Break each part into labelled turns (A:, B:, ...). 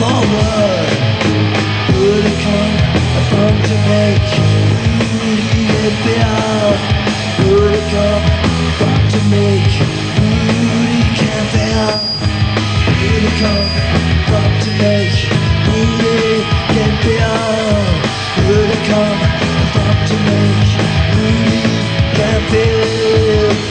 A: forward. Would it come from Jamaica? Would it be out? Would it come from Jamaica? Would it can't be out? Would it come from Jamaica? Would it can't be out? Would it come from Jamaica? Would it can't be out?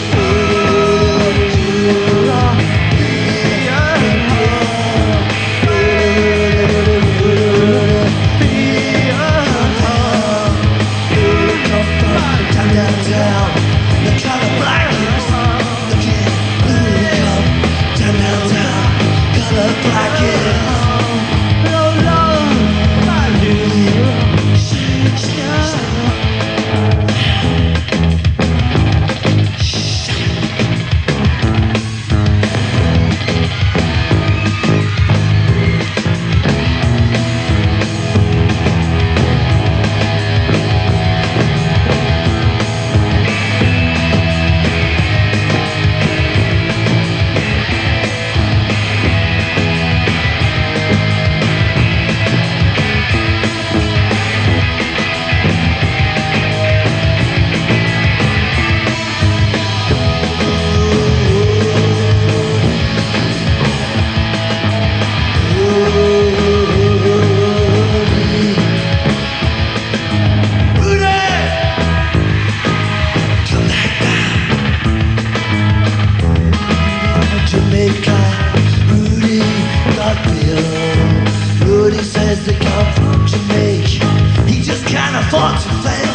A: Jamaica, Rudy got Bill. Rudy says they come from Jamaica. He just can't afford to fail.